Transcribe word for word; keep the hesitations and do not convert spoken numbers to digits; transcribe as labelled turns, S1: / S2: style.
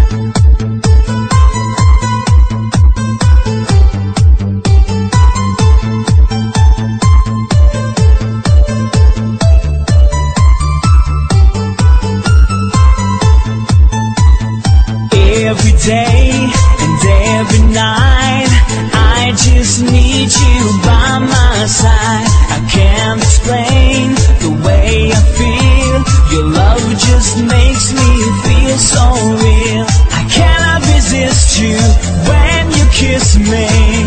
S1: Every day and every night, I just need you by my side. I can't explain the way I feel. Your love just makes me feel so real. I cannot resist you when you kiss me.